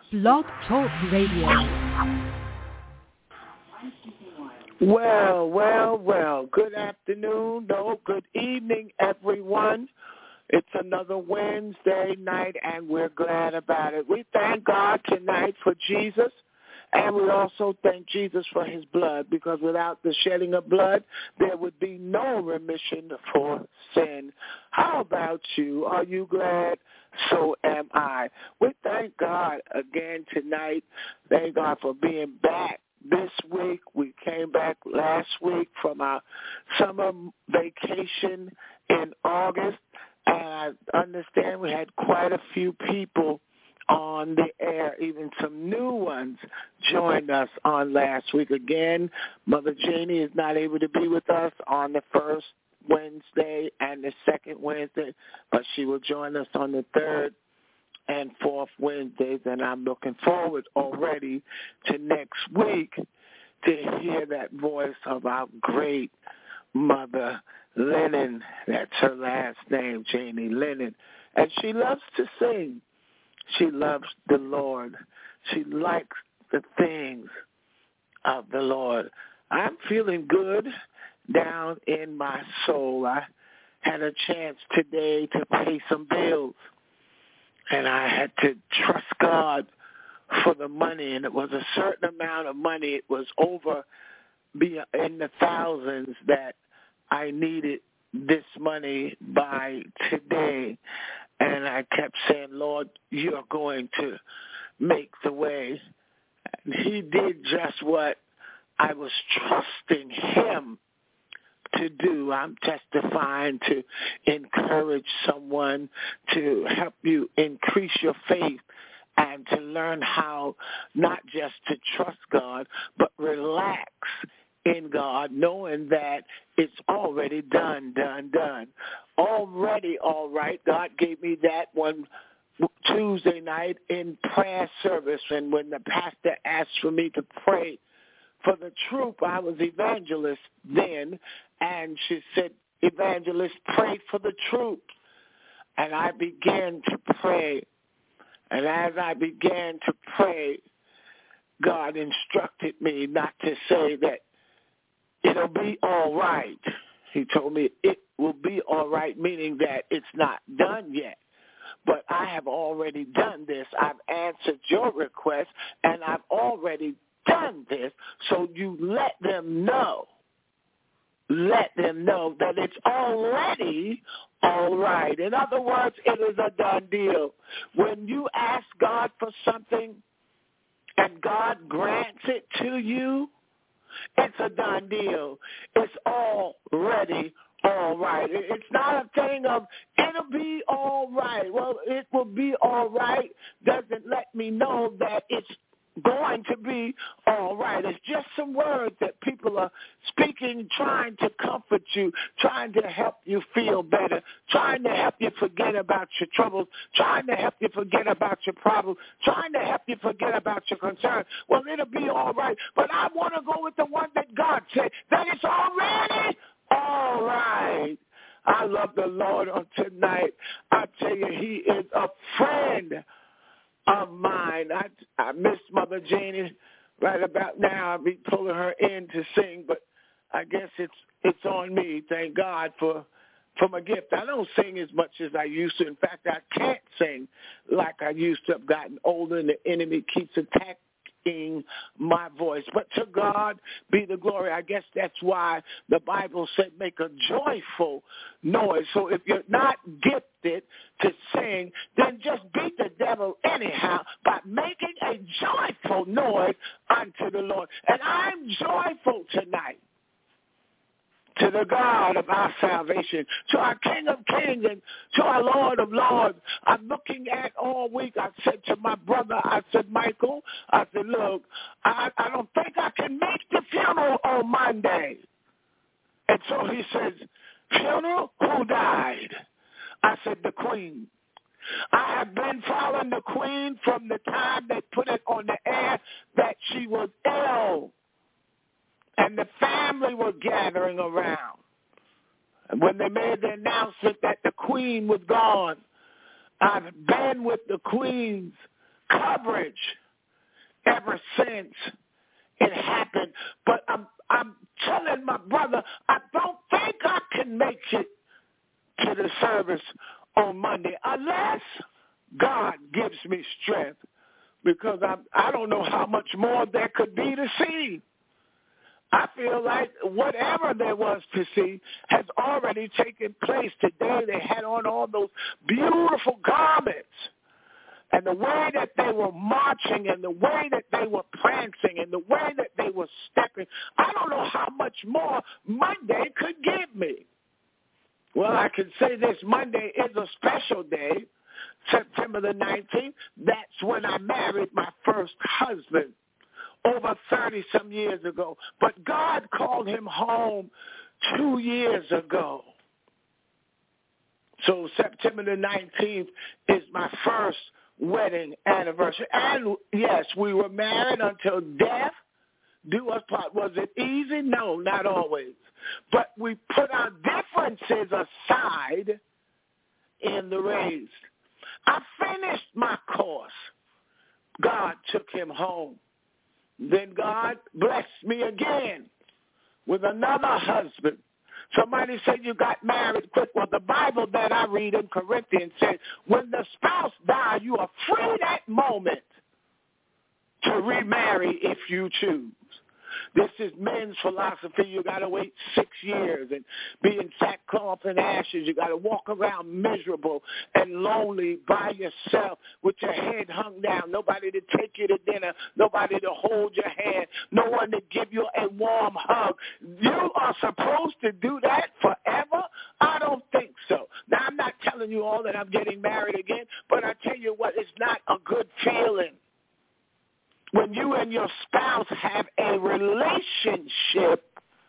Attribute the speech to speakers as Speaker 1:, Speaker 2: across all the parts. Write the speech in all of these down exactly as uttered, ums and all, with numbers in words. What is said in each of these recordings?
Speaker 1: Blog Talk Radio.
Speaker 2: Well, well, well, good afternoon, no, good evening, everyone. It's another Wednesday night, and we're glad about it. We thank God tonight for Jesus, and we also thank Jesus for his blood, because without the shedding of blood, there would be no remission for sin. How about you? Are you glad? So am I. We thank God again tonight. Thank God for being back. This week, we came back last week from our summer vacation in August, and I understand we had quite a few people on the air. Even some new ones joined us on last week. Again, Mother Janie is not able to be with us on the first Wednesday and the second Wednesday, but she will join us on the third and fourth Wednesdays, and I'm looking forward already to next week to hear that voice of our great Mother Lennon. That's her last name, Janie Lennon. And she loves to sing. She loves the Lord. She likes the things of the Lord. I'm feeling good down in my soul. I had a chance today to pay some bills, and I had to trust God for the money, and it was a certain amount of money. It was over be in the thousands that I needed this money by today. And I kept saying, Lord, you're going to make the way. And he did just what I was trusting him to do. I'm testifying to encourage someone, to help you increase your faith and to learn how not just to trust God, but relax in God, knowing that it's already done, done, done. Already all right. God gave me that one Tuesday night in prayer service, and when the pastor asked for me to pray for the troop, I was evangelist then, and she said, evangelist, pray for the troops. And I began to pray. And as I began to pray, God instructed me not to say that it'll be all right. He told me it will be all right, meaning that it's not done yet. But I have already done this. I've answered your request, and I've already done this. So you let them know. Let them know that it's already all right. In other words, it is a done deal. When you ask God for something and God grants it to you, it's a done deal. It's already all right. It's not a thing of it'll be all right. Well, it will be all right doesn't let me know that it's going to be all right. It's just some words that people are speaking, trying to comfort you, trying to help you feel better, trying to help you forget about your troubles, trying to help you forget about your problems, trying to help you forget about your concerns. Well, it'll be all right, but I want to go with the one that God said, that it's already all right. I love the Lord on tonight. I tell you, he is a friend of mine. I, I miss Mother Janie right about now. I'll be pulling her in to sing, but I guess it's it's on me. Thank God for for my gift. I don't sing as much as I used to. In fact, I can't sing like I used to. I've gotten older, and the enemy keeps attacking my voice. But to God be the glory. I guess that's why the Bible said make a joyful noise. So if you're not gifted to sing, then just beat the devil anyhow by making a joyful noise unto the Lord. And I'm joyful tonight to the God of our salvation, to our King of kings and to our Lord of lords. I'm looking at all week. I said to my brother, I said, Michael, I said, look, I, I don't think I can make the funeral on Monday. And so he says, funeral? Who died? I said, the Queen. I have been following the Queen from the time they put it on the air that she was ill. And the family were gathering around. And when they made the announcement that the Queen was gone, I've been with the Queen's coverage ever since it happened. But I'm I'm telling my brother, I don't think I can make it to the service on Monday unless God gives me strength, because I I don't know how much more there could be to see. I feel like whatever there was to see has already taken place today. They had on all those beautiful garments. And the way that they were marching and the way that they were prancing and the way that they were stepping, I don't know how much more Monday could give me. Well, I can say this: Monday is a special day, September the nineteenth. That's when I married my first husband over thirty-some years ago. But God called him home two years ago. So September the nineteenth is my first wedding anniversary. And yes, we were married until death do us part. Was it easy? No, not always. But we put our differences aside in the race. I finished my course. God took him home. Then God blessed me again with another husband. Somebody said you got married quick. Well, the Bible that I read in Corinthians says when the spouse dies, you are free that moment to remarry if you choose. This is men's philosophy. You got to wait six years and be in sackcloth and ashes. You got to walk around miserable and lonely by yourself with your head hung down. Nobody to take you to dinner. Nobody to hold your hand. No one to give you a warm hug. You are supposed to do that forever? I don't think so. Now, I'm not telling you all that I'm getting married again, but I tell you what, it's not a good feeling when you and your spouse have a relationship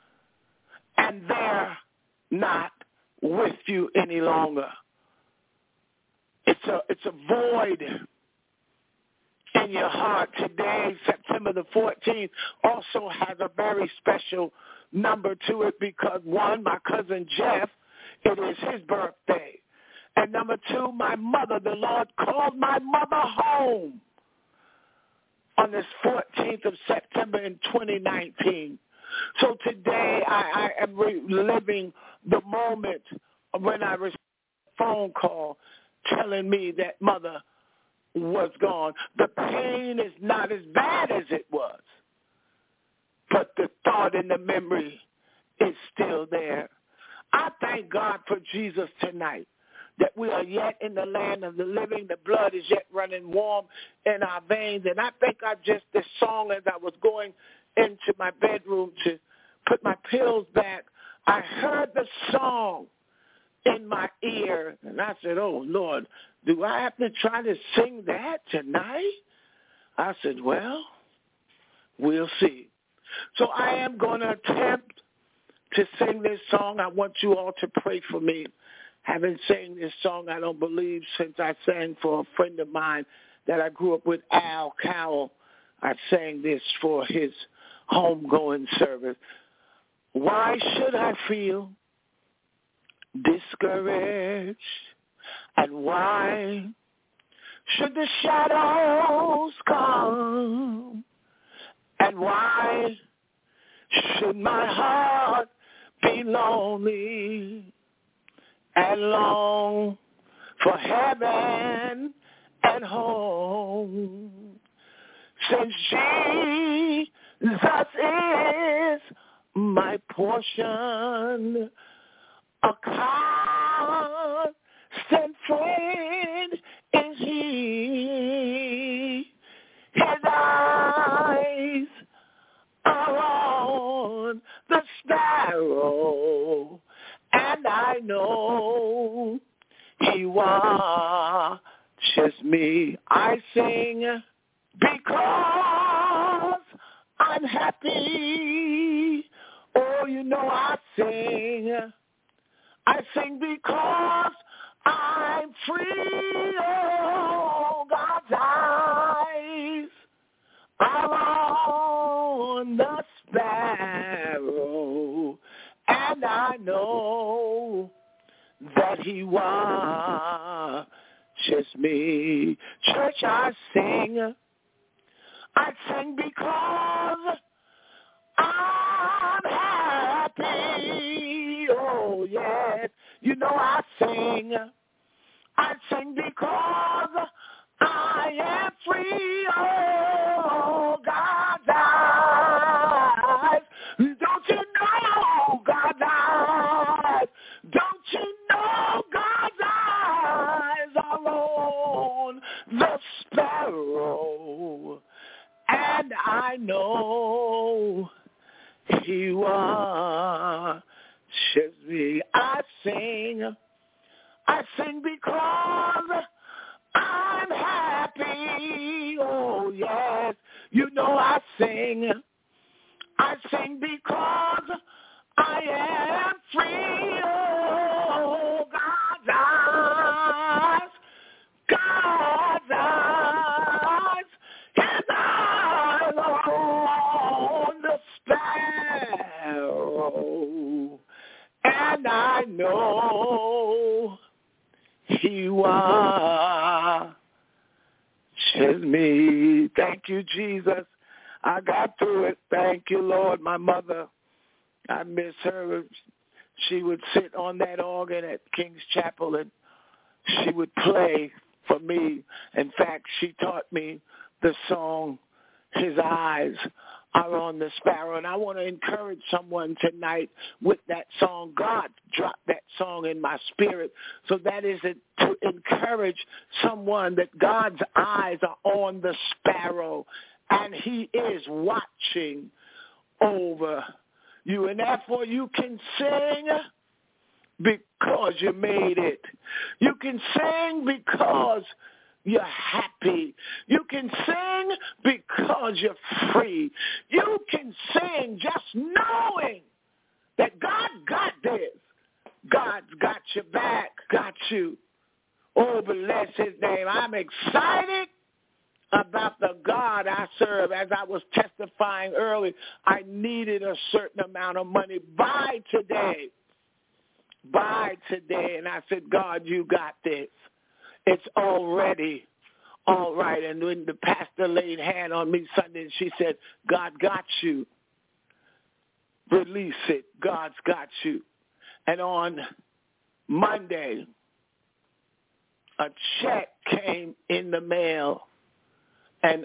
Speaker 2: and they're not with you any longer. It's a it's a void in your heart. Today, September the fourteenth, also has a very special number to it because, one, my cousin Jeff, it is his birthday. And number two, my mother, the Lord called my mother home on this fourteenth of September in twenty nineteen. So today I, I am reliving the moment when I received a phone call telling me that mother was gone. The pain is not as bad as it was, but the thought and the memory is still there. I thank God for Jesus tonight, that we are yet in the land of the living. The blood is yet running warm in our veins. And I think I just, this song, as I was going into my bedroom to put my pills back, I heard the song in my ear. And I said, oh, Lord, do I have to try to sing that tonight? I said, well, we'll see. So I am going to attempt to sing this song. I want you all to pray for me. Haven't sang this song, I don't believe, since I sang for a friend of mine that I grew up with, Al Cowell. I sang this for his homegoing service. Why should I feel discouraged? And why should the shadows come? And why should my heart be lonely and long for heaven and home? Since Jesus is my portion, a constant friend is he. His eyes are on the sparrow, and I know he watches me. I sing because I'm happy. Oh, you know I sing. I sing because I'm free. Oh, God's eyes are on the sparrow, and I know that he watches me. Church, I sing. I sing because I'm happy. Oh, yes. You know I sing. I sing because I am free. Oh, God's eyes. Don't you know God's eyes? Don't you know God's eyes are on the sparrow? And I know he watches me. I sing. I sing because I'm happy. Oh, yes. You know I sing. I sing because I am free. Oh, God's eyes. God's eyes. His eyes are on the sparrow. And I know he watches me. Thank you, Jesus. I got through it. Thank you, Lord. My mother, I miss her. She would sit on that organ at King's Chapel, and she would play for me. In fact, she taught me the song, His Eyes Are on the Sparrow. And I want to encourage someone tonight with that song. God dropped that song in my spirit. So that is it, to encourage someone that God's eyes are on the sparrow, and he is watching over you. And therefore you can sing because you made it. You can sing because you're happy. You can sing because you're free. You can sing just knowing that God got this. God's got your back, got you. Oh, bless his name. I'm excited about the God I serve. As I was testifying earlier, I needed a certain amount of money by today. By today. And I said, God, you got this. It's already all right. And when the pastor laid hand on me Sunday, she said, God got you. Release it. God's got you. And on Monday, a check came in the mail, an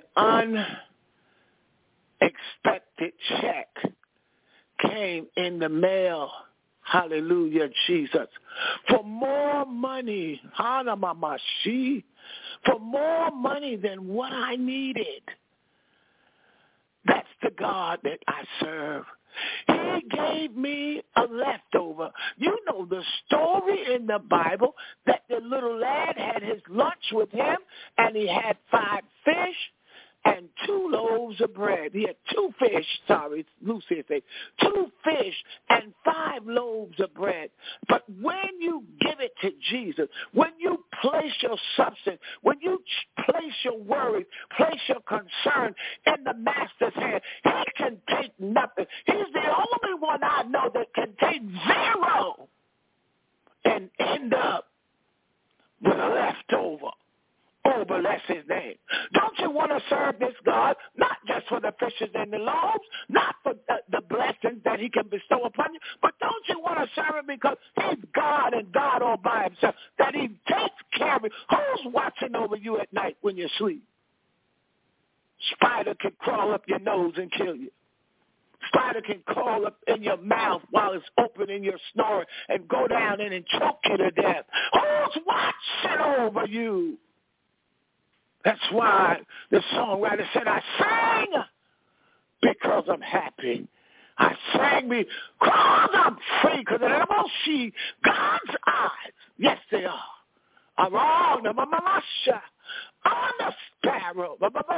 Speaker 2: unexpected check came in the mail. Hallelujah, Jesus. For more money, Hanamamashi, for more money than what I needed. That's the God that I serve. He gave me a leftover. You know the story in the Bible that the little lad had his lunch with him, and he had five fish and two loaves of bread. He had two fish, sorry, Lucy said, two fish and five loaves of bread. But when you give it to Jesus, when you place your substance, when you place your worry, place your concern in the master's hand, he can take nothing. He's the only one I know that can take zero and end up with a leftover. Oh, bless his name. Don't you want to serve this God, not just for the fishes and the loaves, not for the, the blessings that he can bestow upon you, but don't you want to serve him because he's God and God all by himself, that he takes care of you. Who's watching over you at night when you sleep? Spider can crawl up your nose and kill you. Spider can crawl up in your mouth while it's open in your snoring and go down in and choke you to death. Who's watching over you? That's why the songwriter said, I sang because I'm happy. I sang because I'm free, because see God's eyes, yes they are, are on the on the sparrow.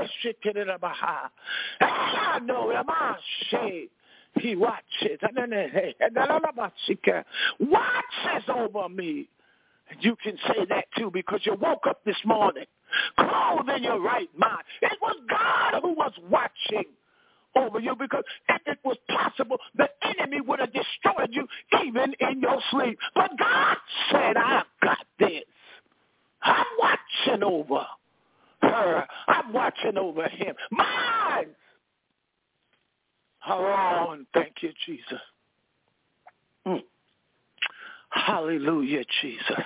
Speaker 2: And I know he watches. Watches over me. And you can say that too because you woke up this morning clothed in your right mind. It was God who was watching over you, because if it was possible, the enemy would have destroyed you even in your sleep. But God said, I've got this. I'm watching over her. I'm watching over him. Mine are on. Thank you, Jesus. Mm. Hallelujah, Jesus.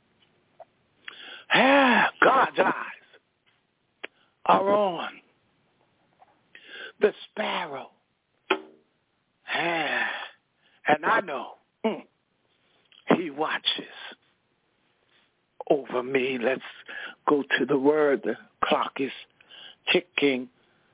Speaker 2: Ah, God's eyes are on the sparrow. Ah, and I know mm, he watches over me. Let's go to the word. The clock is ticking.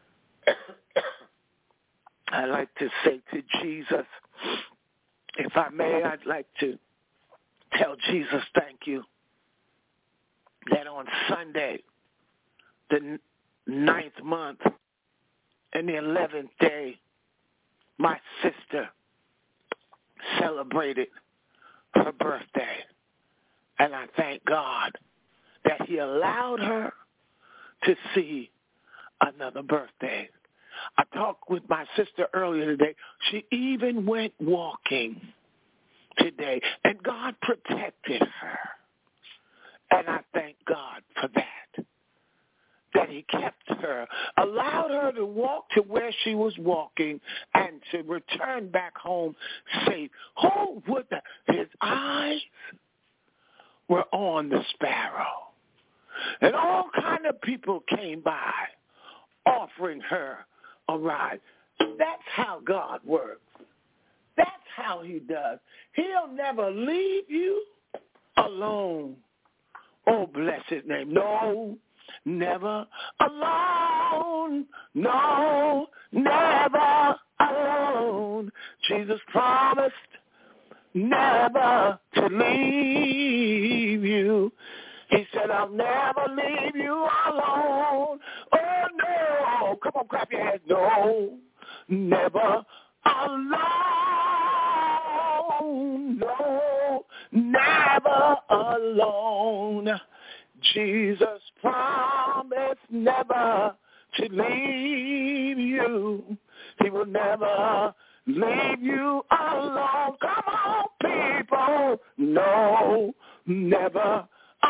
Speaker 2: I'd like to say to Jesus, if I may, I'd like to tell Jesus thank you that on Sunday, the ninth month and the eleventh day, my sister celebrated her birthday. And I thank God that he allowed her to see another birthday. I talked with my sister earlier today. She even went walking today, and God protected her. And I thank God for that, that he kept her, allowed her to walk to where she was walking and to return back home safe. Who would the, his eyes were on the sparrow. And all kind of people came by offering her a ride. That's how God works. That's how he does. He'll never leave you alone. Oh, bless his name. No, never alone. No, never alone. Jesus promised never to leave you. He said, I'll never leave you alone. Oh, no. Come on, clap your hands. No, never alone. No, never alone. Jesus promised never to leave you. He will never leave you alone. Come on, people. No, never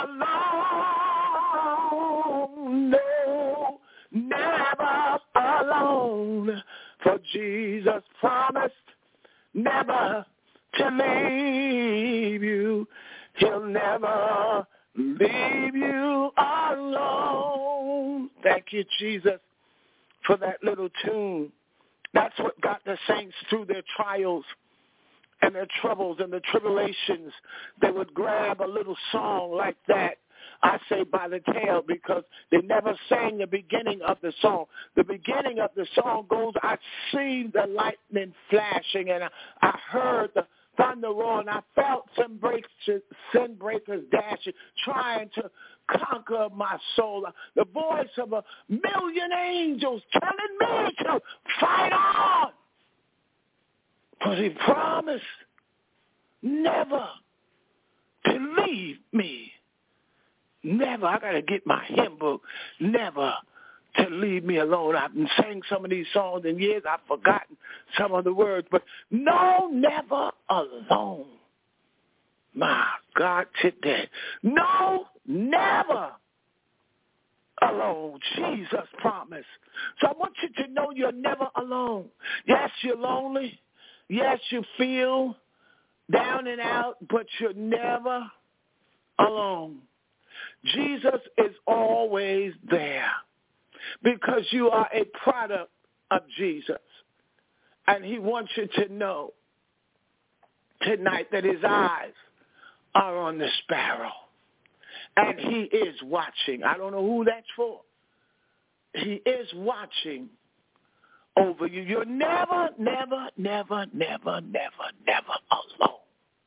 Speaker 2: alone. No, never alone. For Jesus promised never to leave you. He'll never leave you alone. Thank you, Jesus, for that little tune. That's what got the saints through their trials and their troubles and the tribulations. They would grab a little song like that, I say by the tail, because they never sang the beginning of the song. The beginning of the song goes, I see the lightning flashing, and I, I heard the thunder roaring. I felt sin breakers, sin breakers dashing, trying to conquer my soul. The voice of a million angels telling me to fight on. But he promised never to leave me. Never. I got to get my hymn book. Never to leave me alone. I've been saying some of these songs in years. I've forgotten some of the words. But no, never alone. My God, today. No, never alone. Jesus promised. So I want you to know you're never alone. Yes, you're lonely. Yes, you feel down and out, but you're never alone. Jesus is always there because you are a product of Jesus. And he wants you to know tonight that his eyes are on the sparrow. And he is watching. I don't know who that's for. He is watching over you. You're never, never, never, never, never, never alone.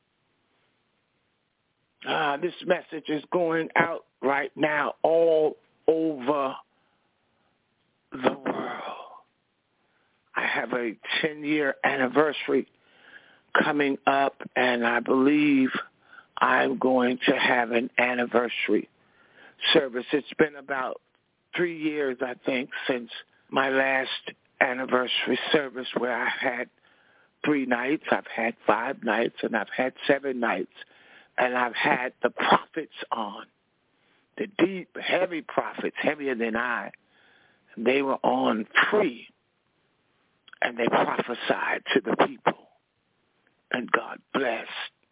Speaker 2: Ah, this message is going out right now all over the world. I have a ten-year anniversary coming up, and I believe I'm going to have an anniversary service. It's been about three years, I think, since my last anniversary service where I had three nights. I've had five nights, and I've had seven nights, and I've had the prophets on the deep, heavy prophets, heavier than I, they were on free, and they prophesied to the people, and God blessed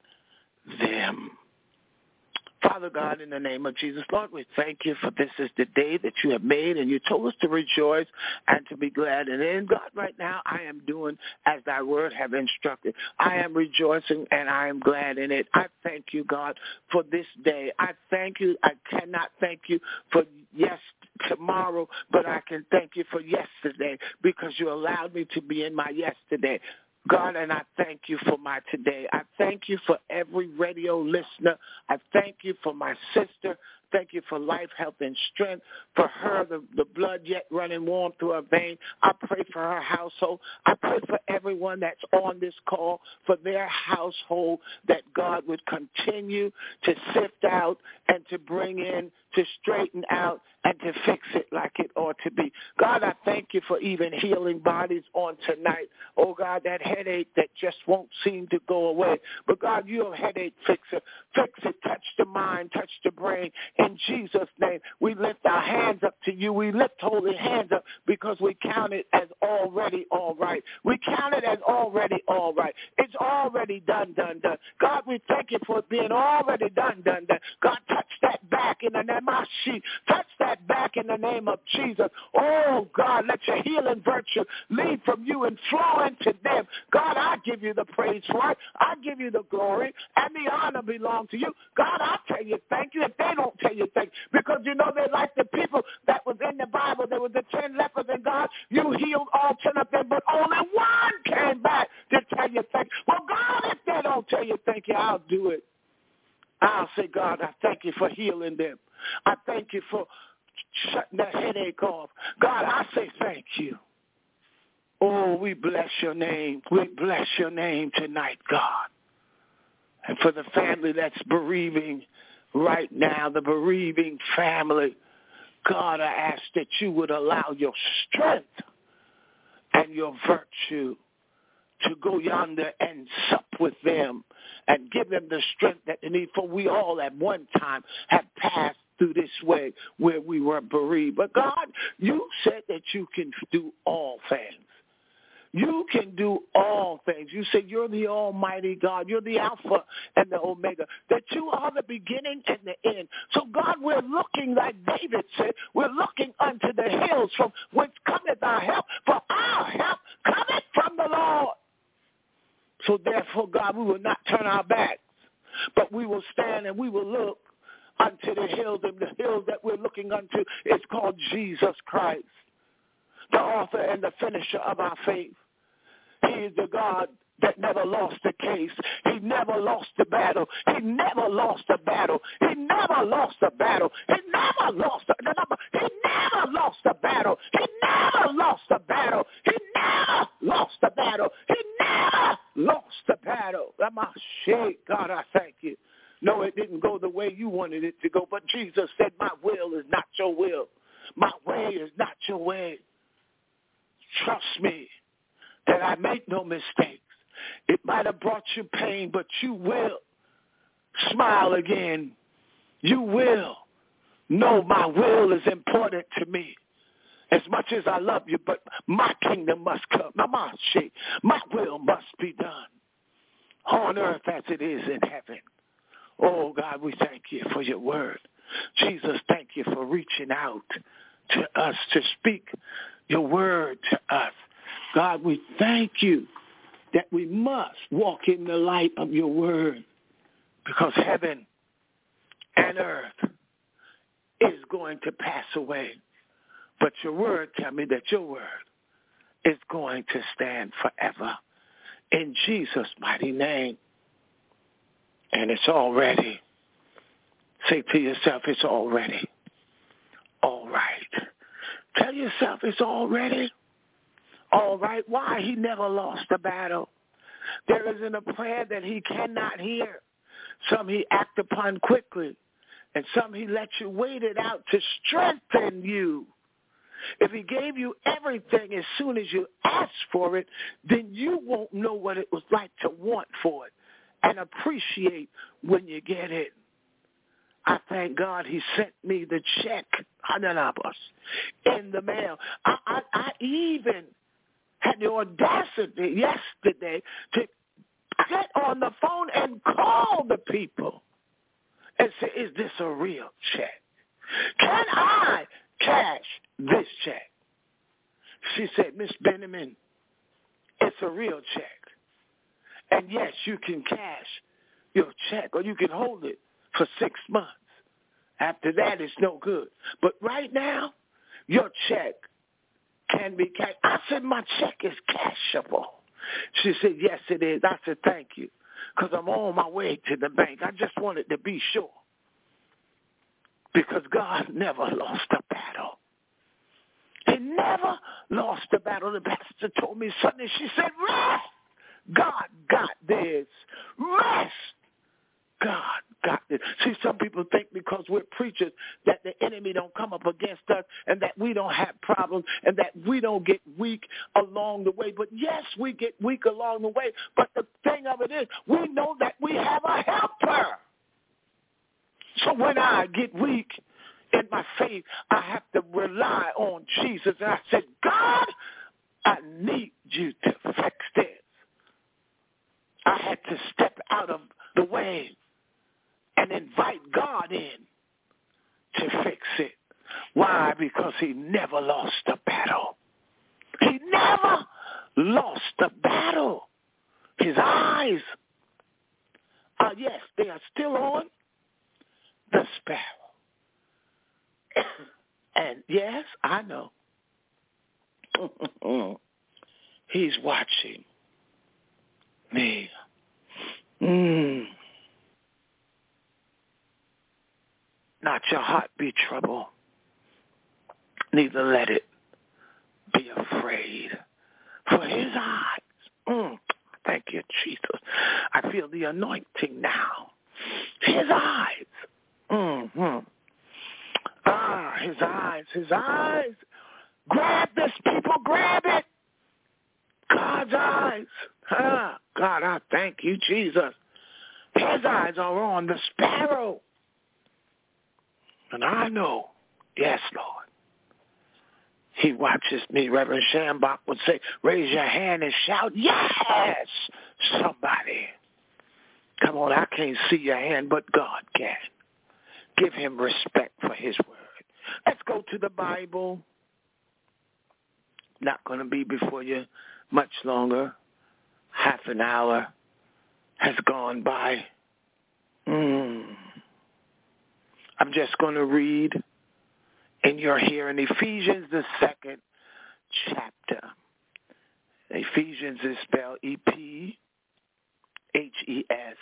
Speaker 2: them. Father God, in the name of Jesus, Lord, we thank you for this is the day that you have made, and you told us to rejoice and to be glad. And in God, right now, I am doing as thy word have instructed. I am rejoicing, and I am glad in it. I thank you, God, for this day. I thank you. I cannot thank you for yes tomorrow, but I can thank you for yesterday because you allowed me to be in my yesterday. God, and I thank you for my today. I thank you for every radio listener. I thank you for my sister. Thank you for life, health, and strength. For her, the, the blood yet running warm through her vein. I pray for her household. I pray for everyone that's on this call, for their household, that God would continue to sift out and to bring in, to straighten out, and to fix it like it ought to be. God, I thank you for even healing bodies on tonight. Oh, God, that headache that just won't seem to go away. But, God, you're a headache fixer. Fix it. Touch the mind. Touch the brain. In Jesus' name, we lift our hands up to you. We lift holy hands up because we count it as already all right. We count it as already all right. It's already done, done, done. God, we thank you for it being already done, done, done. God, touch that back in the name of Jesus. Touch that back in the name of Jesus. Oh, God, let your healing virtue lead from you and flow into them. God, I give you the praise for it. I give you the glory, and the honor belongs to you. God, I tell you thank you if they don't tell you thank you, because you know they're like the people that was in the Bible. There was the ten lepers, and God, you healed all ten of them, but only one came back to tell you thank you. Well, God, if they don't tell you thank you, I'll do it. I'll say, God, I thank you for healing them. I thank you for shutting that headache off. God, I say thank you. Oh, we bless your name. We bless your name tonight, God. And for the family that's bereaving right now, the bereaving family, God, I ask that you would allow your strength and your virtue to go yonder and sup with them and give them the strength that they need. For we all at one time have passed through this way where we were bereaved. But God, you said that you can do all things. You can do all things. You say you're the almighty God. You're the Alpha and the Omega, that you are the beginning and the end. So, God, we're looking, like David said, we're looking unto the hills from whence cometh our help, for our help cometh from the Lord. So, therefore, God, we will not turn our backs, but we will stand and we will look unto the hills, and the hills that we're looking unto is called Jesus Christ, the author and the finisher of our faith. He is the God that never lost the case. He never lost the battle. He never lost the battle. He never lost the battle. He never lost the He never lost the battle. He never lost the battle. He never lost the battle. He never lost the battle. God, I thank you. No, it didn't go the way you wanted it to go, but Jesus said, my will is not your will. My way is not your way. Trust me that I make no mistakes. It might have brought you pain, but you will smile again. You will know my will is important to me. As much as I love you, but my kingdom must come. My will must be done on earth as it is in heaven. Oh, God, we thank you for your word. Jesus, thank you for reaching out to us to speak your word to us. God, we thank you that we must walk in the light of your word, because heaven and earth is going to pass away. But your word tell me that your word is going to stand forever. In Jesus' mighty name. And it's already. Say to yourself, it's already. All right. Tell yourself it's already. All right. Why? He never lost the battle. There isn't a prayer that he cannot hear. Some he act upon quickly, and some he lets you wait it out to strengthen you. If he gave you everything as soon as you ask for it, then you won't know what it was like to want for it and appreciate when you get it. I thank God he sent me the check in the mail. I, I, I even had the audacity yesterday to get on the phone and call the people and say, is this a real check? Can I cash this check? She said, Miss Benjamin, it's a real check. And yes, you can cash your check or you can hold it for six months. After that, it's no good. But right now, your check can be cashed. I said, my check is cashable. She said, yes, it is. I said, thank you, because I'm on my way to the bank. I just wanted to be sure, because God never lost a battle. He never lost a battle. The pastor told me Sunday, she said, rest. God got this. Rest. God got this. See, some people think because we're preachers that the enemy don't come up against us and that we don't have problems and that we don't get weak along the way. But yes, we get weak along the way. But the thing of it is, we know that we have a helper. So when I get weak in my faith, I have to rely on Jesus. And I said, God, I need you to fix this. I had to step out of the way and invite God in to fix it. Why? Because he never lost a battle. He never lost a battle. His eyes are, yes, they are still on the sparrow. And yes, I know. He's watching me. Mm. Not your heart be troubled, neither let it be afraid. For his eyes, mm, thank you, Jesus. I feel the anointing now. His eyes, mm-hmm. ah, his eyes, his eyes. Grab this, people, grab it. God's eyes. Ah, God, I thank you, Jesus. His eyes are on the sparrow. And I know, yes, Lord, he watches me. Reverend Shambach would say, raise your hand and shout, yes, somebody. Come on, I can't see your hand, but God can. Give him respect for his word. Let's go to the Bible. Not going to be before you much longer. Half an hour has gone by. Mm. I'm just going to read in your hearing Ephesians, the second chapter. Ephesians is spelled E P H E S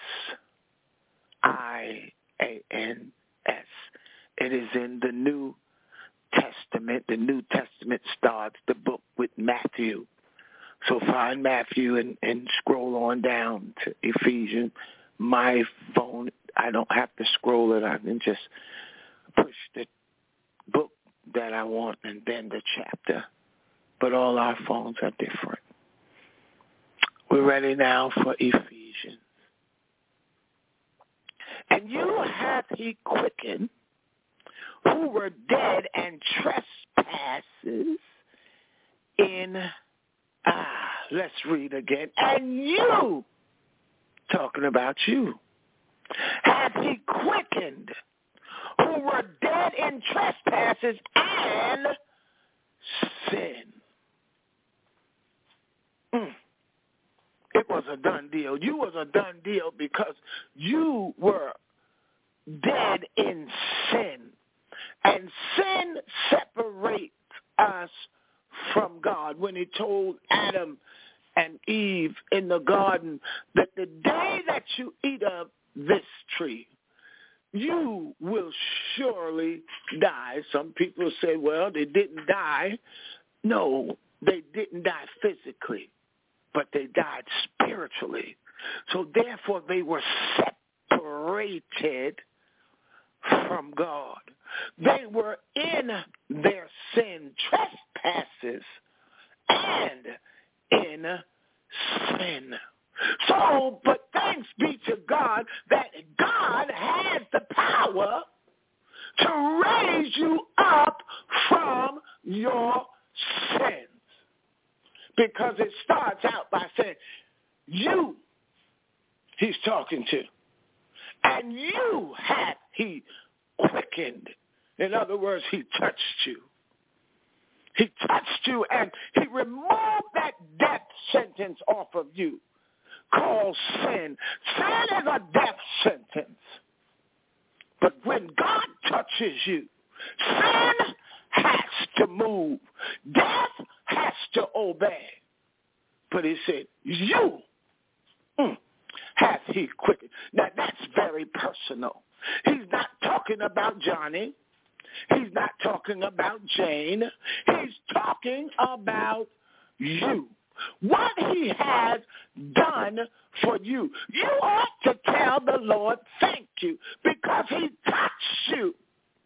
Speaker 2: I A N S. It is in the New Testament. The New Testament starts the book with Matthew. So find Matthew and, and scroll on down to Ephesians. My phone, I don't have to scroll it. I can just push the book that I want and then the chapter. But all our phones are different. We're ready now for Ephesians. And you hath he quickened who were dead and trespasses in, ah, let's read again. And you, talking about you, hath he quickened who were dead in trespasses and sin. Mm. It was a done deal. You was a done deal because you were dead in sin. And sin separates us from God. When he told Adam and Eve in the garden that the day that you eat of this tree, you will surely die. Some people say, well, they didn't die. No, they didn't die physically, but they died spiritually. So therefore they were separated from God. They were in their sin, trespasses, and in sin. So, but thanks be to God that God has the power to raise you up from your sins. Because it starts out by saying, you, he's talking to, and you hath he quickened. In other words, he touched you. He touched you and he removed that death sentence off of you called sin. Sin is a death sentence. But when God touches you, sin has to move. Death has to obey. But he said, you mm, hath he quickened. Now that's very personal. He's not talking about Johnny. He's not talking about Jane. He's talking about you. What he has done for you. You ought to tell the Lord thank you because he touched you.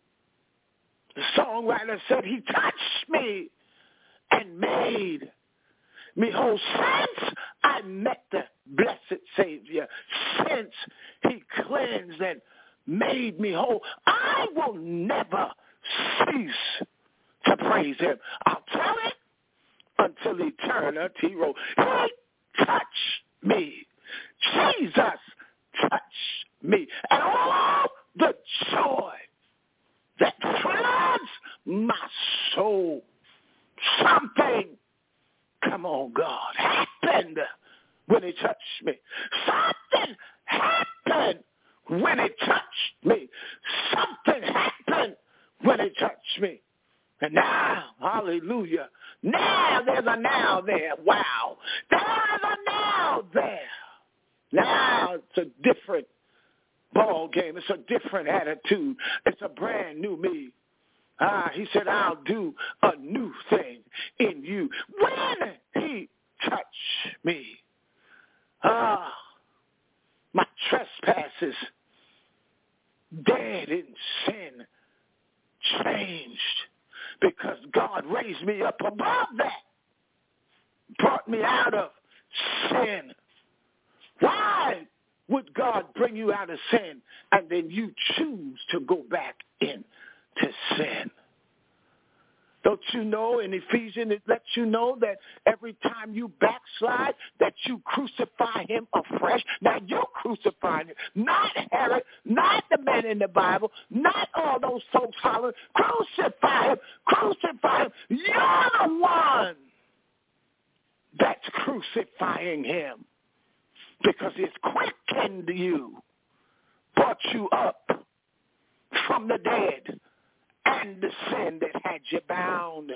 Speaker 2: The songwriter said he touched me and made me whole. Since I met the blessed Savior, since he cleansed and made me whole, I will never cease to praise him. I'll tell it until eternity rolls. He touched me. Jesus touched me. And all the joy that floods my soul. Something, come on, God, happened when he touched me. Something happened when he touched me. Something happened when he touched me. And now, hallelujah, now there's a now there. Wow. There's a now there. Now it's a different ball game. It's a different attitude. It's a brand new me. Ah, he said, I'll do a new thing in you. When he touched me, ah, my trespasses, dead in sin, changed because God raised me up above that, brought me out of sin. Why would God bring you out of sin and then you choose to go back into sin? Don't you know in Ephesians it lets you know that every time you backslide that you crucify him afresh? Now you crucify him, not Herod, not the men in the Bible, not all those folks hollering, crucify him, crucify him. You're the one that's crucifying him because it's quickened you, brought you up from the dead and the sin that had you bound.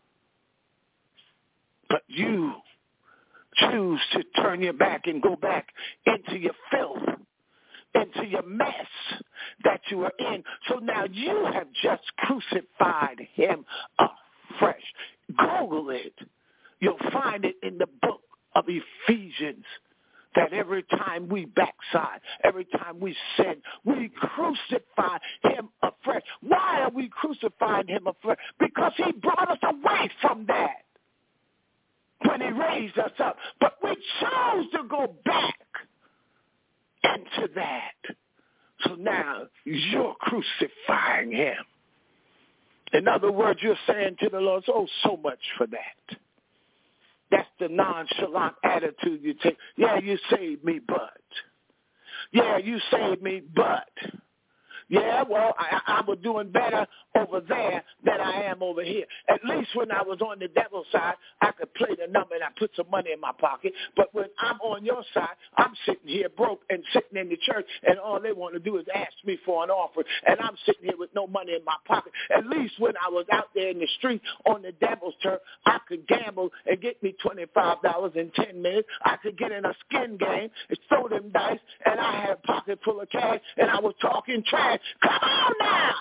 Speaker 2: But you choose to turn your back and go back into your filth, into your mess that you are in. So now you have just crucified him afresh. Google it. You'll find it in the book of Ephesians. That every time we backslide, every time we sin, we crucify him afresh. Why are we crucifying him afresh? Because he brought us away from that when he raised us up. But we chose to go back into that. So now you're crucifying him. In other words, you're saying to the Lord, oh, so much for that. That's the nonchalant attitude you take. Yeah, you saved me, but. Yeah, you saved me, but. Yeah, well, I, I was doing better over there than I am over here. At least when I was on the devil's side, I could play the number and I put some money in my pocket. But when I'm on your side, I'm sitting here broke and sitting in the church, and all they want to do is ask me for an offering. And I'm sitting here with no money in my pocket. At least when I was out there in the street on the devil's turf, I could gamble and get me twenty-five dollars in ten minutes. I could get in a skin game and throw them dice, and I had a pocket full of cash, and I was talking trash. Come on now.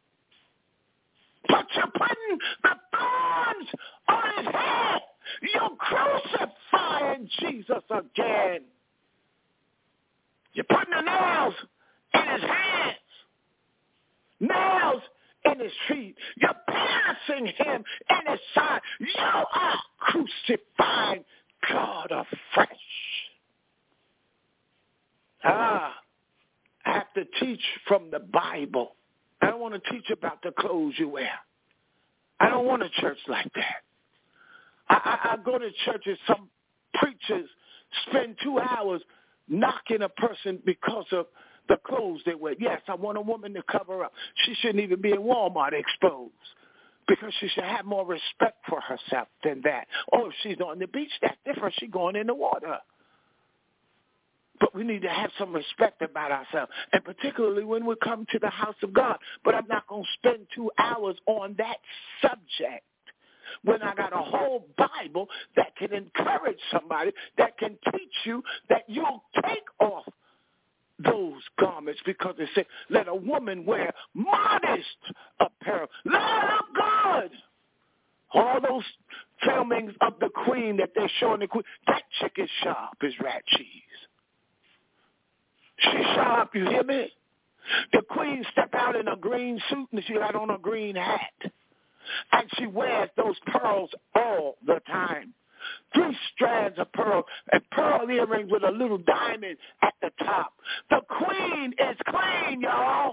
Speaker 2: But you're putting the thorns on his head. You're crucifying Jesus again. You're putting the nails in his hands, nails in his feet. You're piercing him in his side. You are crucifying God afresh. Ah. I have to teach from the Bible. I don't want to teach about the clothes you wear. I don't want a church like that. I, I, I go to churches, some preachers spend two hours knocking a person because of the clothes they wear. Yes, I want a woman to cover up. She shouldn't even be in Walmart exposed because she should have more respect for herself than that. Oh, if she's on the beach, that's different. She's going in the water. But we need to have some respect about ourselves, and particularly when we come to the house of God. But I'm not going to spend two hours on that subject when I got a whole Bible that can encourage somebody, that can teach you that you'll take off those garments, because it said, let a woman wear modest apparel. Let her look good. All those filmings of the queen that they're showing the queen, that chick is sharp as rat cheese. She's sharp, you hear me? The queen step out in a green suit and she got on a green hat. And she wears those pearls all the time. Three strands of pearl and pearl earrings with a little diamond at the top. The queen is clean, y'all.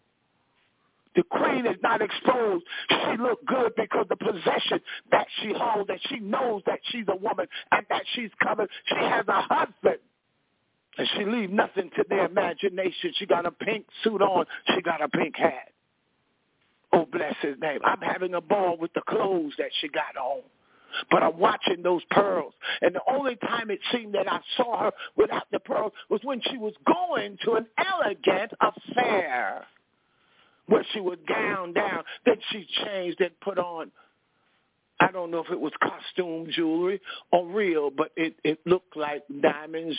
Speaker 2: The queen is not exposed. She look good because the possession that she holds, that she knows that she's a woman and that she's covered. She has a husband. And she leave nothing to their imagination. She got a pink suit on. She got a pink hat. Oh, bless his name. I'm having a ball with the clothes that she got on. But I'm watching those pearls. And the only time it seemed that I saw her without the pearls was when she was going to an elegant affair where she was gowned down. Then she changed and put on, I don't know if it was costume jewelry or real, but it, it looked like diamonds,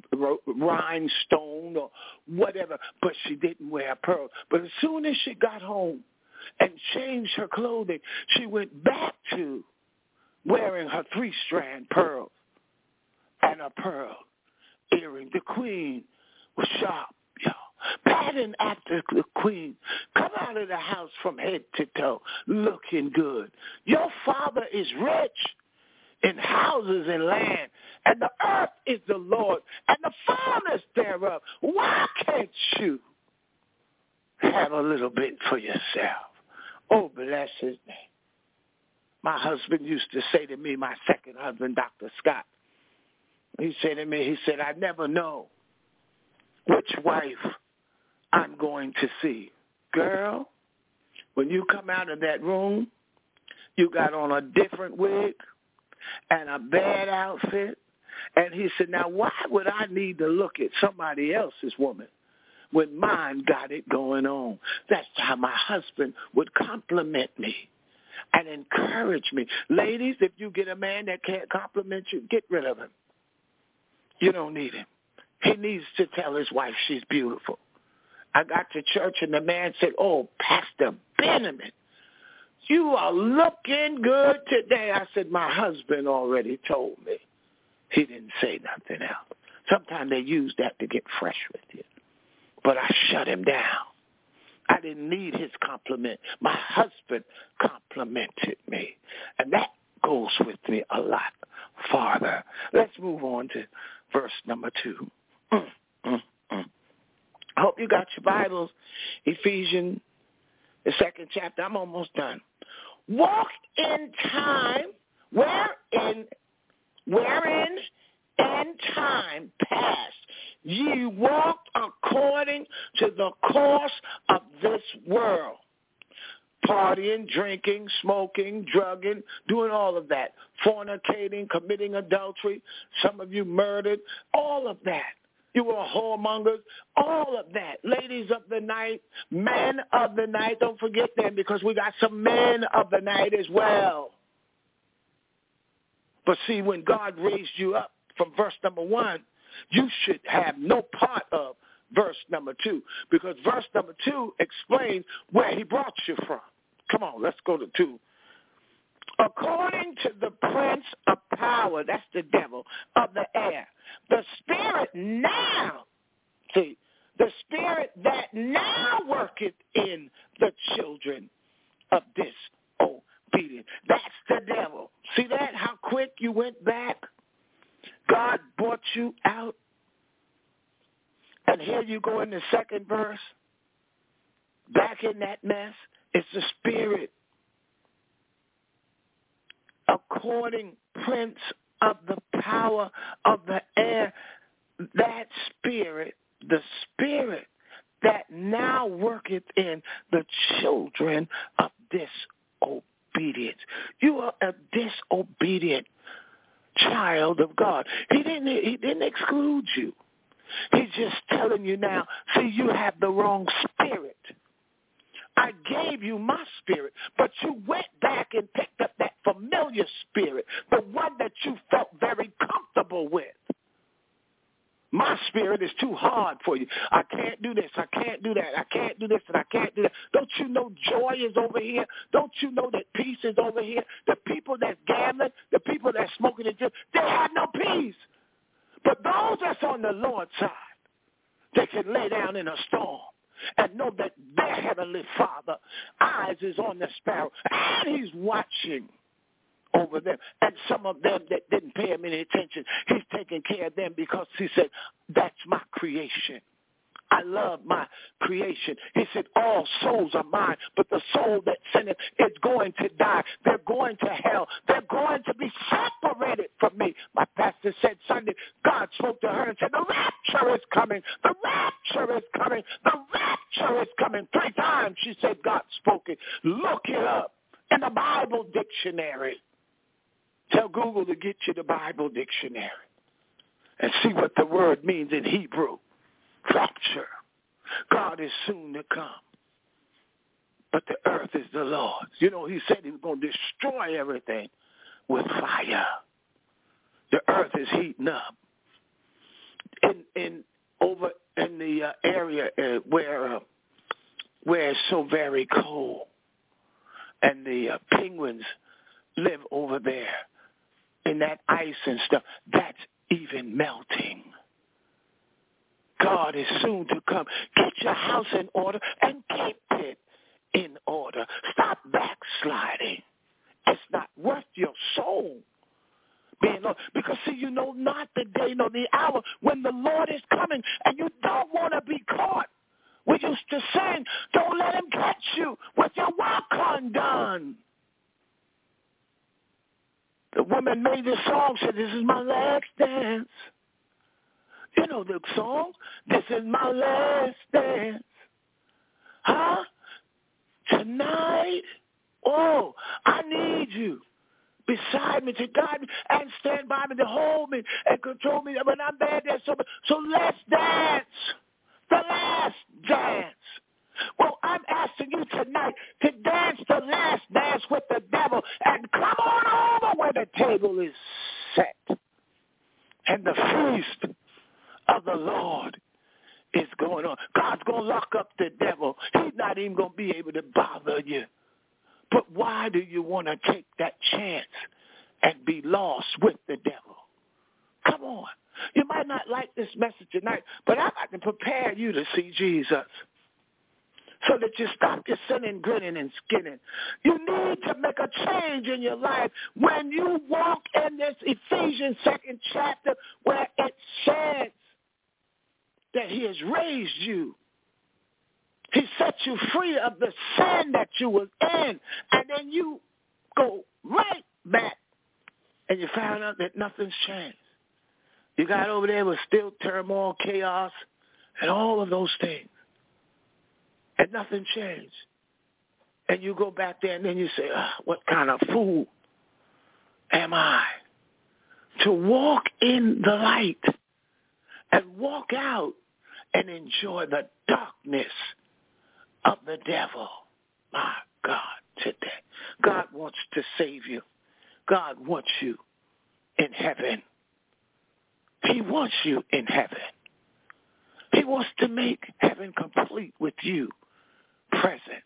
Speaker 2: rhinestone, or whatever. But she didn't wear a pearl. But as soon as she got home and changed her clothing, she went back to wearing her three-strand pearl and a pearl earring. The queen was sharp, y'all. Pattern after the queen. Come out of the house from head to toe looking good. Your father is rich in houses and land, and the earth is the Lord, and the fullness thereof. Why can't you have a little bit for yourself? Oh, bless his name. My husband used to say to me, my second husband, Doctor Scott, he said to me, he said, I never know which wife I'm going to see. Girl, when you come out of that room, you got on a different wig and a bad outfit. And he said, now why would I need to look at somebody else's woman when mine got it going on? That's how my husband would compliment me and encourage me. Ladies, if you get a man that can't compliment you, get rid of him. You don't need him. He needs to tell his wife she's beautiful. I got to church and the man said, oh, Pastor Benjamin, you are looking good today. I said, my husband already told me. He didn't say nothing else. Sometimes they use that to get fresh with you. But I shut him down. I didn't need his compliment. My husband complimented me. And that goes with me a lot farther. Let's move on to verse number two. Mm, mm, mm. I hope you got your Bibles. Ephesians, the second chapter. I'm almost done. Walk in time, wherein, wherein in time past ye walked according to the course of this world. Partying, drinking, smoking, drugging, doing all of that. Fornicating, committing adultery. Some of you murdered. All of that. You were whoremongers. All of that. Ladies of the night, men of the night. Don't forget them, because we got some men of the night as well. But see, when God raised you up from verse number one, you should have no part of verse number two, because verse number two explains where he brought you from. Come on, let's go to two. According to the prince of power, that's the devil, of the air, the spirit now, see, the spirit that now worketh in the children of disobedience. That's the devil. See that? How quick you went back? God brought you out. And here you go in the second verse. back in that mess, it's the spirit. According, prince of the power of the air, that spirit, the spirit that now worketh in the children of disobedience. You are a disobedient child of God. He didn't, he didn't exclude you. He's just telling you now, see, you have the wrong spirit. I gave you my spirit, but you went back and picked up that familiar spirit, the one that you felt very comfortable with. My spirit is too hard for you. I can't do this. I can't do that. I can't do this and I can't do that. Don't you know joy is over here? Don't you know that peace is over here? The people that's gambling, the people that's smoking and drinking, they have no peace. But those that's on the Lord's side, they can lay down in a storm and know that their heavenly Father eyes is on the sparrow, and he's watching over them. And some of them that didn't pay him any attention, he's taking care of them because he said, that's my creation. I love my creation. He said, all souls are mine, but the soul that sinneth is going to die. They're going to hell. They're going to be separated from me. My pastor said Sunday, God spoke to her and said, the rapture is coming. The rapture is coming. The rapture is coming. Three times she said God spoke it. Look it up in the Bible dictionary. Tell Google to get you the Bible dictionary and see what the word means in Hebrew. Rapture. God is soon to come. But the earth is the Lord's. You know, he said he was going to destroy everything with fire. The earth is heating up. In in over in the uh, area uh, where uh, where it's so very cold, and the uh, penguins live over there, in that ice and stuff, that's even melting. God is soon to come. Get your house in order and keep it in order. Stop backsliding. It's not worth your soul being lost. Because, see, you know not the day nor the hour when the Lord is coming, and you don't want to be caught. We used to sing, don't let him catch you with your work undone. The woman made this song, said, this is my last dance. You know the song? This is my last dance. Huh? Tonight? Oh, I need you beside me to guide me and stand by me to hold me and control me when I'm bad. So, so let's dance. The last dance. Well, I'm asking you tonight to dance the last dance with the devil and come on over where the table is set. And the feast of the Lord is going on. God's going to lock up the devil. He's not even going to be able to bother you. But why do you want to take that chance and be lost with the devil? Come on. You might not like this message tonight, but I'd like to prepare you to see Jesus so that you stop your sinning, grinning, and skinning. You need to make a change in your life when you walk in this Ephesians second chapter where it says that he has raised you. He set you free of the sin that you was in, and then you go right back, and you found out that nothing's changed. You got over there with still turmoil, chaos, and all of those things, and nothing changed. And you go back there, and then you say, oh, what kind of fool am I to walk in the light and walk out and enjoy the darkness of the devil? My God, today. God wants to save you. God wants you in heaven. He wants you in heaven. He wants to make heaven complete with you present.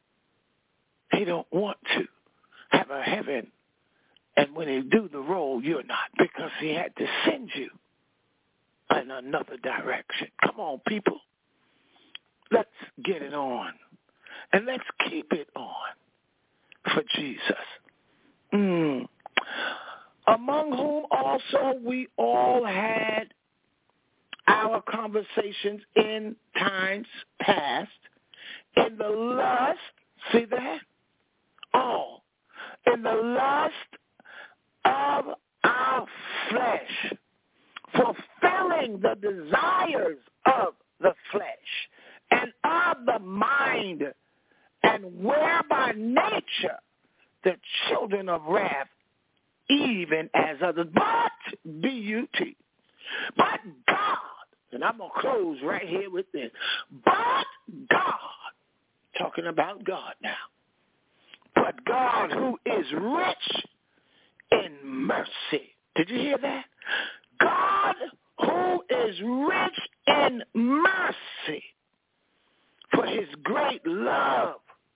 Speaker 2: He don't want to have a heaven, and when he do the role, you're not, because he had to send you in another direction. Come on, people. Let's get it on, and let's keep it on for Jesus. Mm. Among whom also we all had our conversations in times past, in the lust, see that? All. In the lust of our flesh, fulfilling the desires of the flesh and of the mind, and were by nature the children of wrath, even as others. But, B U T, but God, and I'm going to close right here with this, but God, talking about God now, but God who is rich in mercy. Did you hear that? God who is rich in mercy, for his great love,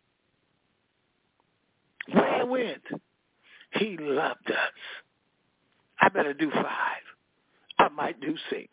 Speaker 2: wherewith he loved us. I better do five. I might do six.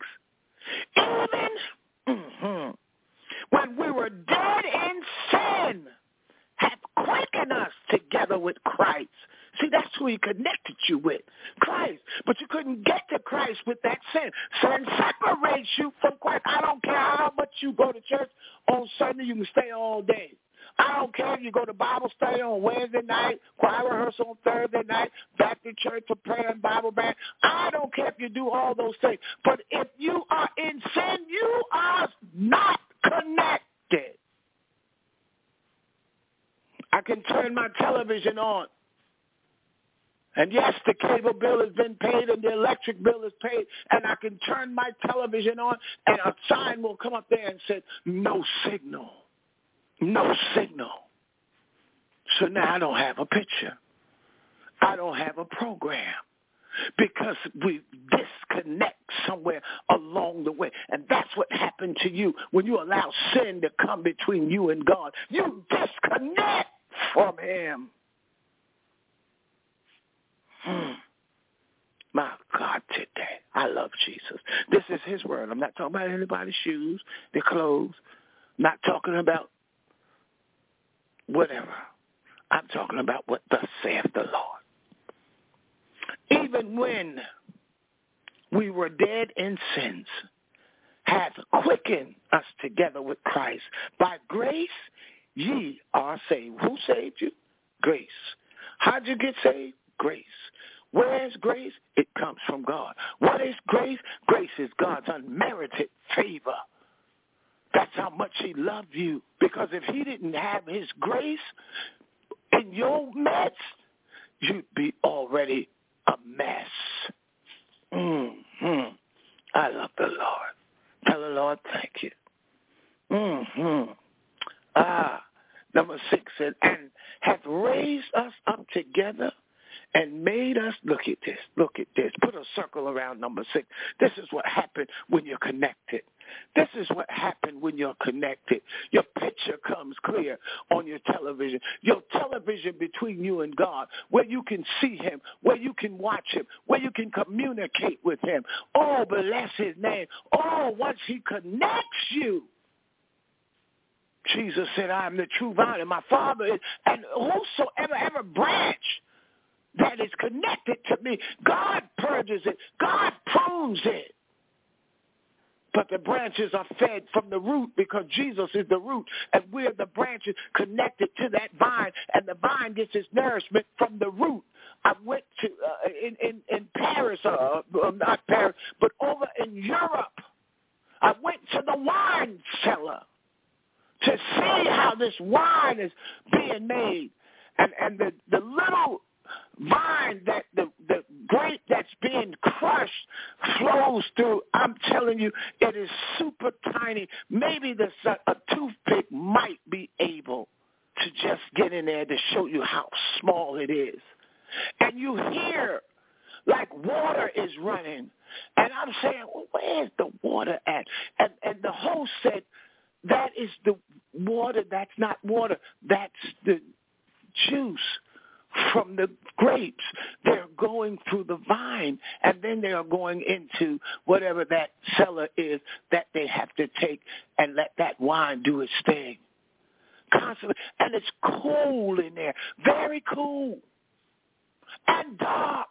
Speaker 2: Even mm-hmm, when we were dead in sin, hath quickened us together with Christ. See, that's who he connected you with, Christ. But you couldn't get to Christ with that sin. Sin separates you from Christ. I don't care how much you go to church on Sunday, you can stay all day. I don't care if you go to Bible study on Wednesday night, choir rehearsal on Thursday night, back to church for prayer and Bible band. I don't care if you do all those things. But if you are in sin, you are not connected. I can turn my television on. And yes, the cable bill has been paid and the electric bill is paid, and I can turn my television on and a sign will come up there and say, no signal. No signal. So now I don't have a picture. I don't have a program because we disconnect somewhere along the way. And that's what happened to you when you allow sin to come between you and God. You disconnect from him. Hmm. My God, today, I love Jesus. This is his word. I'm not talking about anybody's shoes, their clothes. I'm not talking about whatever. I'm talking about what thus saith the Lord. Even when we were dead in sins, hath quickened us together with Christ. By grace ye are saved. Who saved you? Grace. How'd you get saved? Grace. Where is grace? It comes from God. What is grace? Grace is God's unmerited favor. That's how much he loved you. Because if he didn't have his grace in your midst, you'd be already a mess. Mm-hmm. I love the Lord. Tell the Lord thank you. Mm-hmm. Ah, number six said, and hath raised us up together and made us, look at this, look at this. Put a circle around number six. This is what happened when you're connected. This is what happened when you're connected. Your picture comes clear on your television. Your television between you and God, where you can see him, where you can watch him, where you can communicate with him. Oh, bless his name. Oh, once he connects you, Jesus said, I am the true vine, and my Father is, and whosoever ever branch that is connected to me, God purges it. God prunes it. But the branches are fed from the root because Jesus is the root, and we're the branches connected to that vine, and the vine gets its nourishment from the root. I went to, uh, in, in, in Paris, uh, not Paris, but over in Europe, I went to the wine cellar to see how this wine is being made. And, and the, the little vine that the, the grape that's being crushed flows through, I'm telling you, it is super tiny. Maybe the, a toothpick might be able to just get in there to show you how small it is. And you hear like water is running. And I'm saying, well, where's the water at? And, and the host said, that is the water. That's not water. That's the juice from the grapes. They're going through the vine, and then they are going into whatever that cellar is that they have to take and let that wine do its thing. Constantly. And it's cool in there. Very cool. And dark.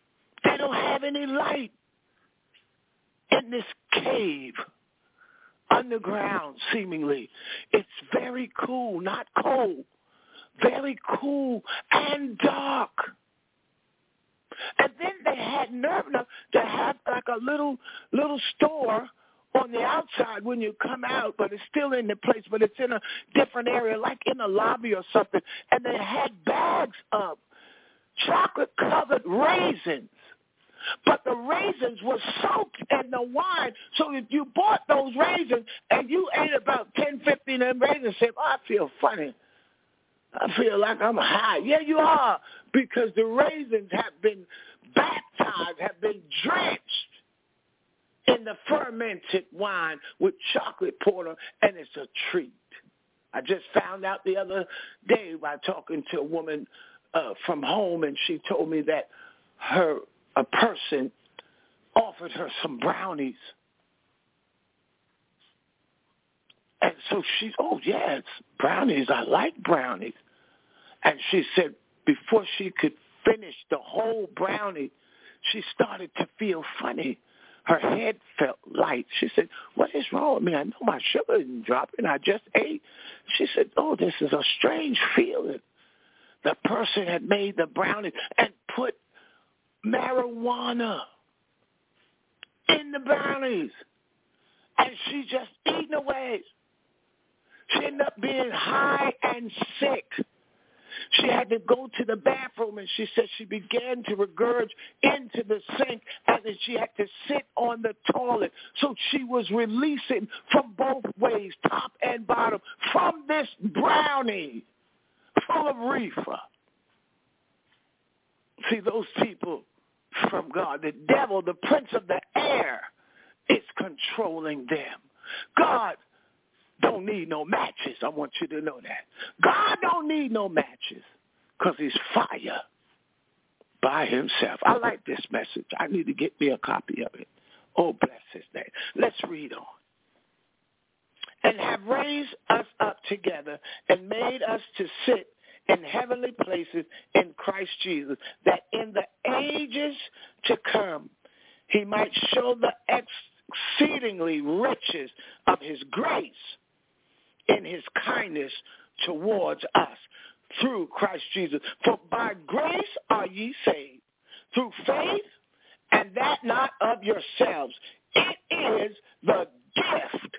Speaker 2: They don't have any light in this cave underground, seemingly. It's very cool, not cold. Very cool and dark. And then they had nerve enough to have like a little little store on the outside when you come out, but it's still in the place, but it's in a different area, like in a lobby or something. And they had bags of chocolate-covered raisins. But the raisins were soaked in the wine. So if you bought those raisins and you ate about ten, fifteen of them raisins and said, oh, I feel funny. I feel like I'm high. Yeah, you are, because the raisins have been baptized, have been drenched in the fermented wine with chocolate porter, and it's a treat. I just found out the other day by talking to a woman uh, from home, and she told me that her a person offered her some brownies. And so she, oh, yes, brownies. I like brownies. And she said before she could finish the whole brownie, she started to feel funny. Her head felt light. She said, what is wrong with me? I know my sugar isn't dropping. I just ate. She said, oh, this is a strange feeling. The person had made the brownie and put marijuana in the brownies. And she just eating away. She ended up being high and sick. She had to go to the bathroom, and she said she began to regurgitate into the sink, and then she had to sit on the toilet. So she was releasing from both ways, top and bottom, from this brownie full of reefer. See, those people from God, the devil, the prince of the air, is controlling them. God don't need no matches. I want you to know that. God don't need no matches because he's fire by himself. I like this message. I need to get me a copy of it. Oh, bless his name. Let's read on. And have raised us up together and made us to sit in heavenly places in Christ Jesus, that in the ages to come he might show the exceedingly riches of his grace in his kindness towards us through Christ Jesus. For by grace are ye saved, through faith, and that not of yourselves. It is the gift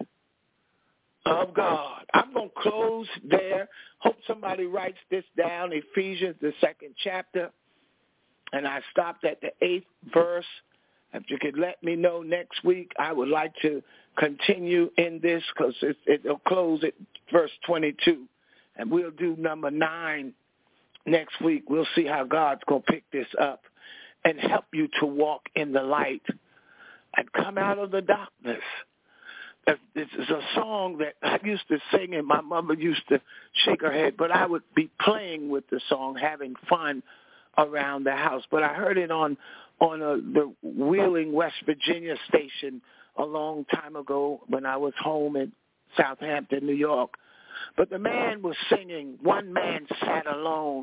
Speaker 2: of God. I'm going to close there. Hope somebody writes this down. Ephesians, the second chapter. And I stopped at the eighth verse. If you could let me know next week, I would like to continue in this because it, it'll close at verse twenty-two. And we'll do number nine next week. We'll see how God's going to pick this up and help you to walk in the light and come out of the darkness. This is a song that I used to sing, and my mother used to shake her head, but I would be playing with the song, having fun around the house. But I heard it on on a, the Wheeling, West Virginia station a long time ago when I was home in Southampton, New York. But the man was singing, one man sat alone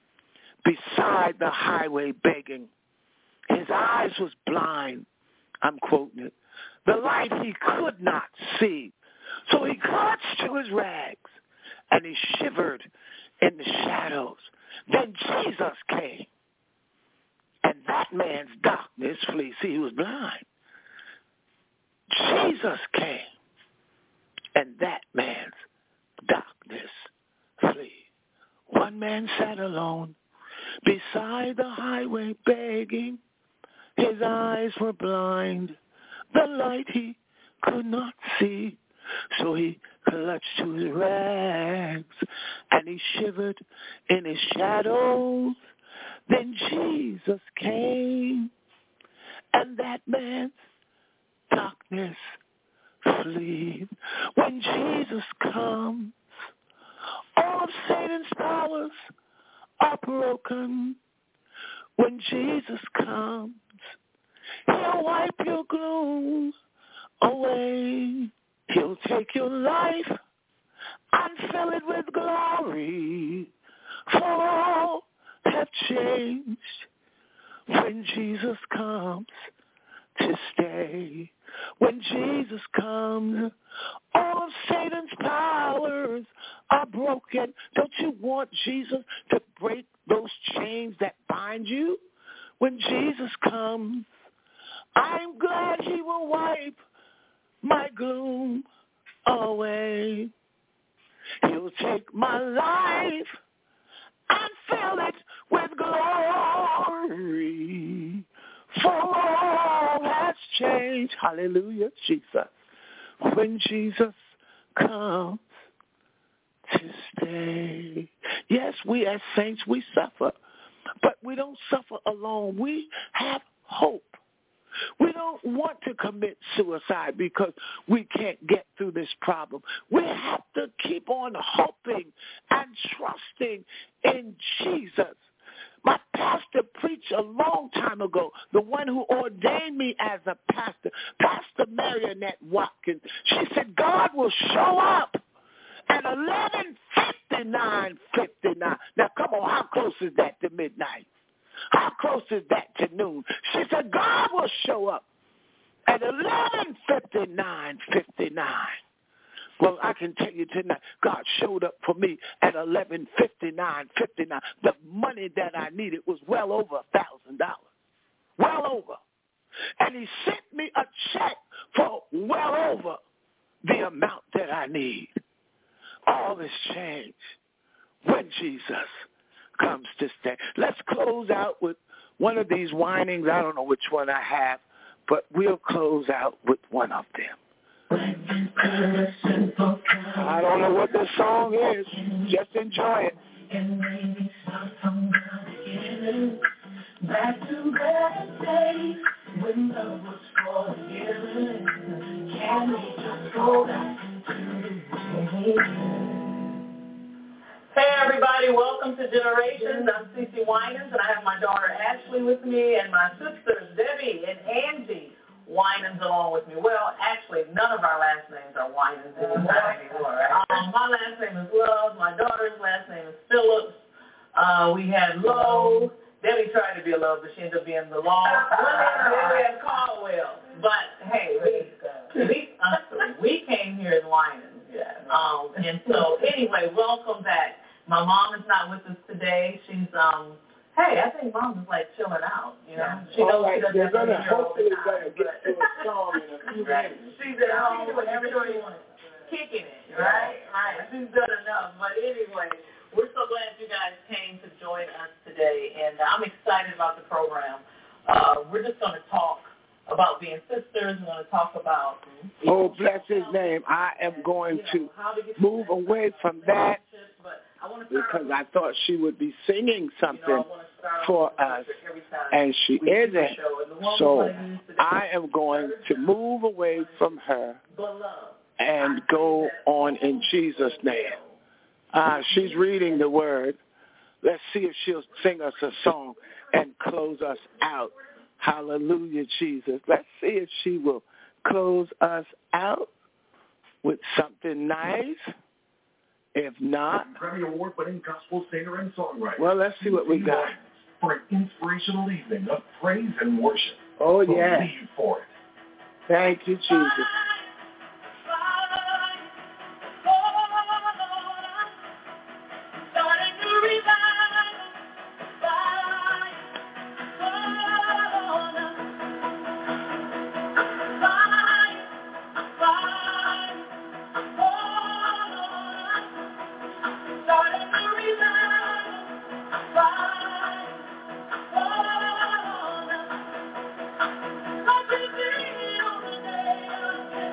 Speaker 2: beside the highway begging. His eyes was blind, I'm quoting it. The light he could not see. So he clutched to his rags and he shivered in the shadows. Then Jesus came and that man's darkness flee. See, he was blind. Jesus came and that man's darkness flee. One man sat alone beside the highway begging. His eyes were blind. The light he could not see, so he clutched to his rags, and he shivered in his shadows. Then Jesus came, and that man's darkness flee. When Jesus comes, all of Satan's powers are broken. When Jesus comes, he'll wipe your gloom away. He'll take your life and fill it with glory. For all have changed when Jesus comes to stay. When Jesus comes, all of Satan's powers are broken. Don't you want Jesus to break those chains that bind you? When Jesus comes, I'm glad he will wipe my gloom away. He'll take my life and fill it with glory. For all has changed. Hallelujah, Jesus. When Jesus comes to stay. Yes, we as saints, we suffer. But we don't suffer alone. We have hope. We don't want to commit suicide because we can't get through this problem. We have to keep on hoping and trusting in Jesus. My pastor preached a long time ago, the one who ordained me as a pastor, Pastor Marionette Watkins. She said, God will show up at eleven fifty-nine fifty-nine. Now, come on, how close is that to midnight? How close is that to noon? She said, God will show up at eleven fifty-nine fifty-nine. Well, I can tell you tonight, God showed up for me at eleven fifty-nine fifty-nine. The money that I needed was well over a thousand dollars. Well over. And he sent me a check for well over the amount that I need. All this changed when Jesus comes to stay. Let's close out with one of these whinings. I don't know which one I have, but we'll close out with one of them. I don't know what this song is. Just enjoy it. Back to better days when love was forgiven. Can we just go back to the beginning?
Speaker 3: Hey everybody, welcome to Generations. I'm Cece Winans, and I have my daughter Ashley with me and my sisters Debbie and Angie Winans along with me. Well, actually, none of our last names are Winans anymore. Right? Um, my last name is Love. My daughter's last name is Phillips. Uh, we had Lowe. Debbie tried to be a Love, but she ended up being the Law. Then we had Caldwell. But hey, we we, uh, we came here in Winans. Yeah. Um, and so anyway, welcome back. My mom is not with us today. She's um hey, I think mom is like chilling out, you know. Yeah. She knows
Speaker 2: right,
Speaker 3: she doesn't
Speaker 2: gonna
Speaker 3: have to
Speaker 2: hopefully gonna get to a song in a few
Speaker 3: right.
Speaker 2: minutes.
Speaker 3: She's at home whenever she wants, kicking it, right? Right. She's done enough. But anyway, we're so glad you guys came to join us today, and I'm excited about the program. Uh, we're just going to talk about being sisters. We're going to talk about...
Speaker 2: Oh, bless his name. I am going to move away from that because I thought she would be singing something for us, and she isn't. So I am going to move away from her and go on in Jesus' name. Uh, she's reading the word. Let's see if she'll sing us a song and close us out. Hallelujah, Jesus. Let's see if she will close us out with something nice. If not,
Speaker 4: Grammy Award-winning gospel singer and songwriter.
Speaker 2: Well, let's see what we got.
Speaker 4: For an inspirational evening of praise and worship.
Speaker 2: Oh, yeah.
Speaker 4: Believe for it.
Speaker 2: Thank you, Jesus.
Speaker 5: Thank you.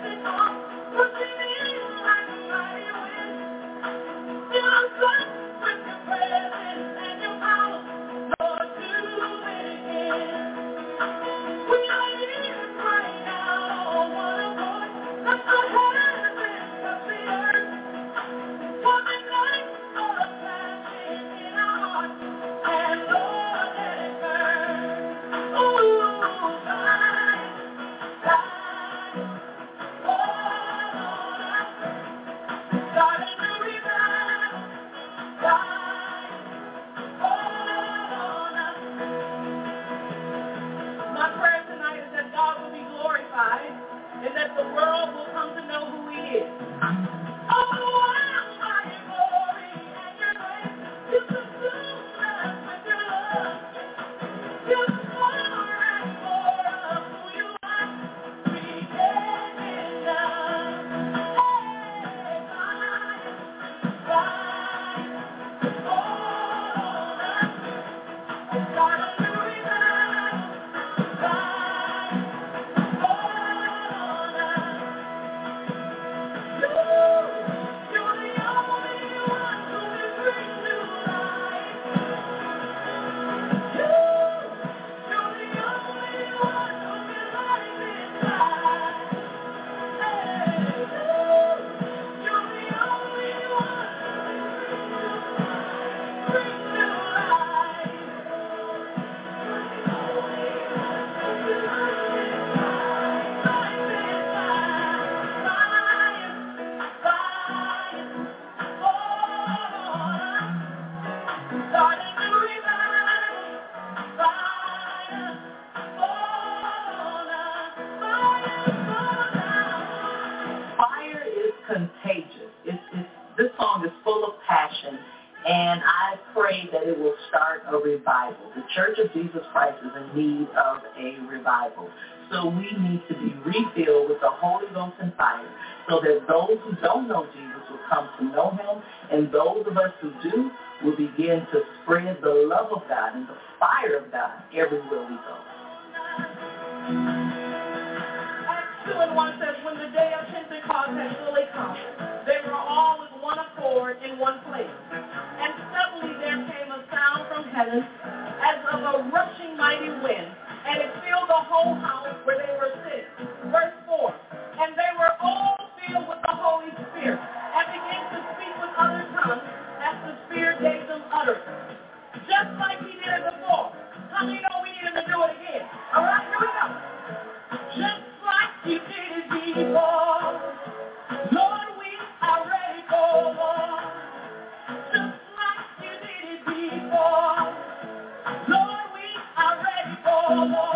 Speaker 3: glorified and that the world will come to know who he is. Oh, I your glory and your grace. You consume us with your love. You're more and more of who you are. Redemption love. Hey, fire, fire, fall on us. Start a new revival. Fire, fall on us. You, you're the only one who can bring new life. You, you're the only one who can light this light. Hey, you, you're the only one who can bring new life. Fire is contagious. It's, it's, this song is full of passion, and I pray that it will start a revival. The Church of Jesus Christ is in need of a revival. So we need to be refilled with the Holy Ghost and fire so that those who don't know Jesus will come to know him, and those of us who do will begin to spread the love of God and the fire of God everywhere we go. Acts two and one says, when the day of Pentecost had fully come, they were all with one accord in one place. And suddenly there came a sound from heaven as of a rushing mighty wind, and it filled the whole house where they were sitting. Verse four, and they were all filled with the Holy Spirit, and began to speak with other tongues as the Spirit gave them utterance. Just like he did it before. How many know we need him to do it again? All right, here we go. Just like you did it before. Lord, we are ready for more. Just like you did it before. Lord, we are ready for more.